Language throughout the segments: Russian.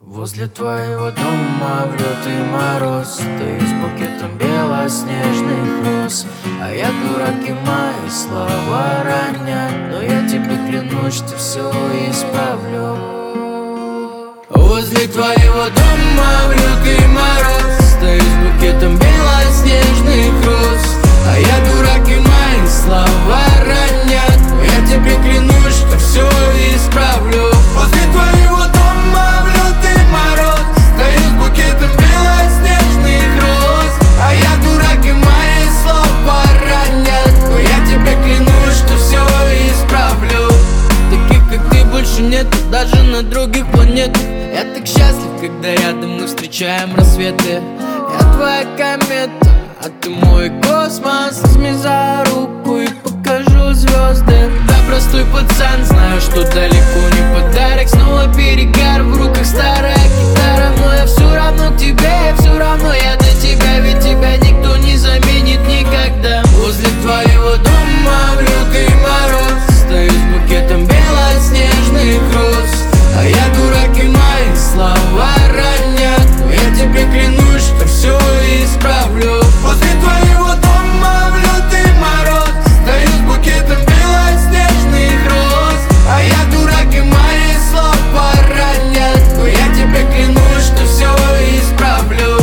Возле твоего дома в лютый мороз стою с букетом белоснежных роз. А я дурак, и мои слова ранят, но я тебе клянусь, что все исправлю. Возле твоего дома в лютый мороз стою с букетом белоснежных роз. А я дурак, и мои слова ранят, но я тебе клянусь, что все исправлю. Возле твоего дома в лютый мороз стою с букетом белоснежных роз. А я дурак, и мои слова ранят, но я тебе клянусь, что все исправлю. Таких, как ты, больше нет, даже на других планетах. Я так счастлив, когда рядом мы встречаем рассветы. Я твоя комета, а ты мой космос. Возьми за руку и покажу звезды. Да, простой пацан, знаю, что далеко не подарок. Снова перегар, в руках старая гитара. Но я все равно к тебе, все равно я для тебя. Ведь тебя никто не заменит никогда. Возле твоего дома в лютый мороз стою с букетом белоснежных роз. А я дурак, и мои слова ранят, но я тебе клянусь, что все исправлю. Возле твоего дома в лютый мороз стою с букетом белоснежных роз. А я дурак, и мои слова ранят, но я тебе клянусь, что все исправлю.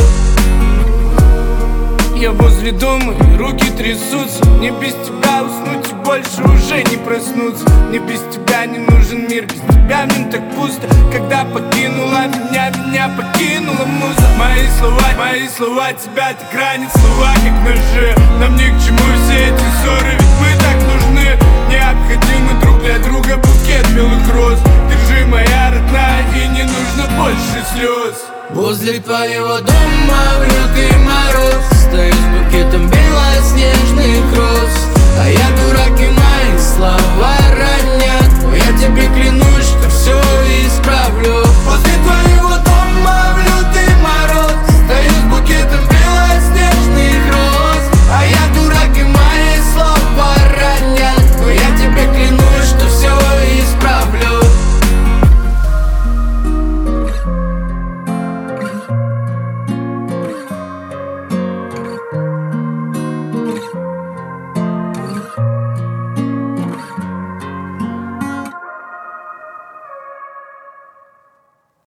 Я возле дома, и руки трясутся. Мне без тебя уснуть и больше уже не проснуться. Мне без тебя не нужен мир, без тебя в нем так пусто. Когда покинула меня покинула муза. Мои слова тебя так ранят, слова как ножи. Нам ни к чему все эти ссоры, ведь мы так нужны. Необходимы друг для друга букет белых роз. Держи, моя родная, и не нужно больше слез. Возле твоего дома в лютый мороз стою с букетом белоснежных роз. А я дурак, и мои слова